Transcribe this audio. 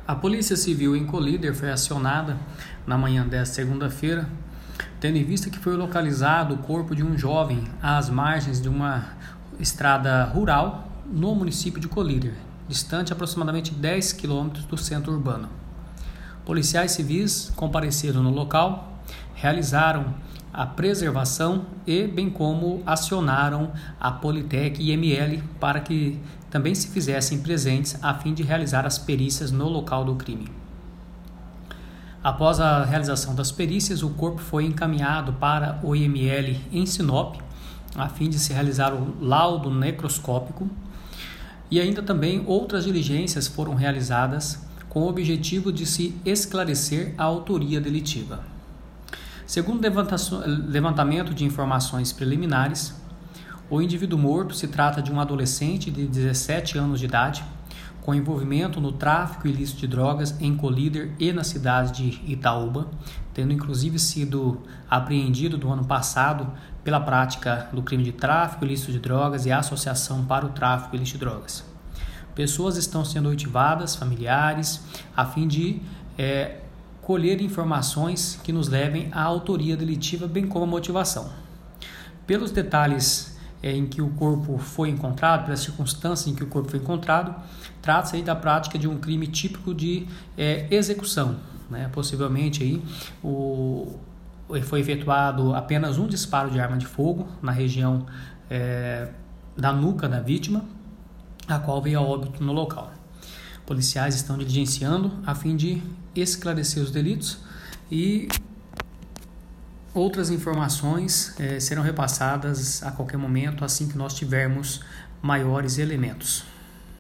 A Polícia Civil em Colíder foi acionada na manhã desta segunda-feira, tendo em vista que foi localizado o corpo de um jovem às margens de uma estrada rural no município de Colíder, distante aproximadamente 10 quilômetros do centro urbano. Policiais civis compareceram no local, realizaram a preservação e bem como acionaram a Politec e ML para que também se fizessem presentes a fim de realizar as perícias no local do crime. Após a realização das perícias, o corpo foi encaminhado para o IML em Sinop, a fim de se realizar o laudo necroscópico, e ainda também outras diligências foram realizadas com o objetivo de se esclarecer a autoria delitiva. Segundo levantamento de informações preliminares, o indivíduo morto se trata de um adolescente de 17 anos de idade, com envolvimento no tráfico ilícito de drogas em Colíder e na cidade de Itaúba, tendo inclusive sido apreendido no ano passado pela prática do crime de tráfico ilícito de drogas e associação para o tráfico ilícito de drogas. Pessoas estão sendo oitivadas, familiares, a fim de colher informações que nos levem à autoria delitiva, bem como a motivação. Pelos detalhes em que o corpo foi encontrado, pelas circunstâncias em que o corpo foi encontrado, trata-se aí da prática de um crime típico de execução, né? Possivelmente aí foi efetuado apenas um disparo de arma de fogo na região da nuca da vítima, a qual veio a óbito no local. Policiais estão diligenciando a fim de esclarecer os delitos e outras informações serão repassadas a qualquer momento assim que nós tivermos maiores elementos.